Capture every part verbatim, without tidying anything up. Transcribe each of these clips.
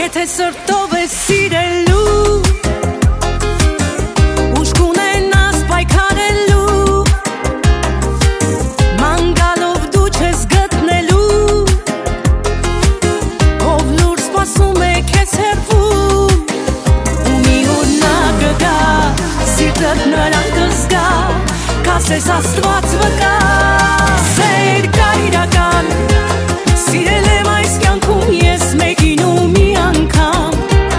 Եթե սրտով ես սիրելու, ուժ կունենաս պայքարելու, մանգալով դու չես գտնելու, ով լուր սպասում է քեզ հեռվում, ու մի օր նա կգա, սիրտդ նրան կզգա, կասես Աստված վկա, սեր կա իրական, սիրել եմ այս կյանքում ես մեկին ու մի անգամ,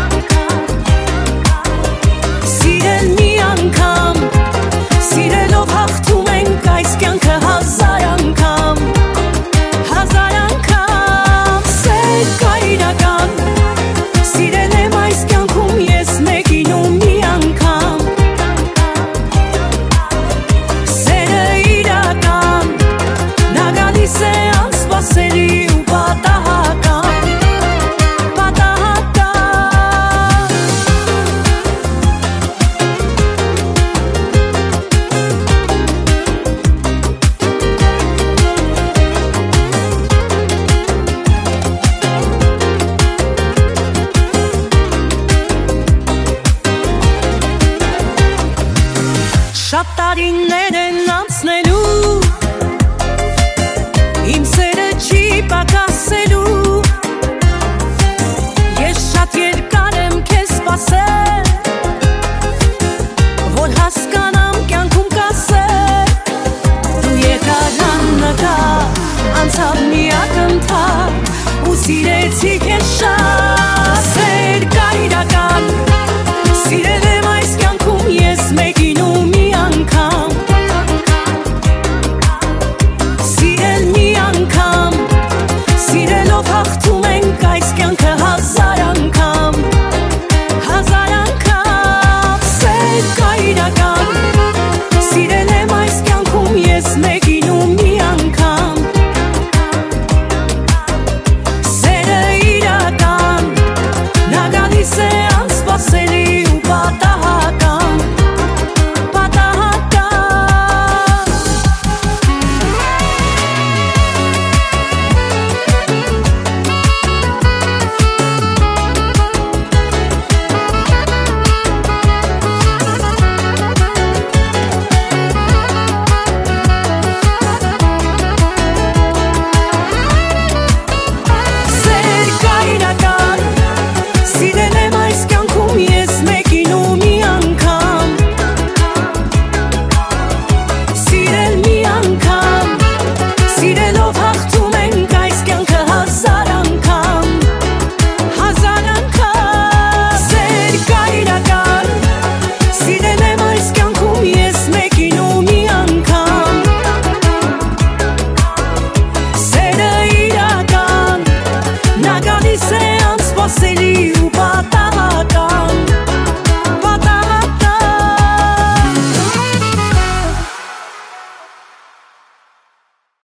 սիրել մի անգամ, սիրելով հաղթում ենք այս կյանքը հազար անգամ, հազար անգամ, սեր կա իրական, սիրել եմ այս կյանքում ես մեկին ու մի անգամ, սերը իրական, նա գալիս է անսպասելի ու պատահական, պատահական Շատ տարիներ են անցնելու, իմ սերը չի պակասելու, ես շատ երկար եմ քեզ սպասել, որ հասկանամ կյանքում կասել, դու եկար աննկատ, անցավ մի ակնթարթ, ու սիրեցի քեզ շատ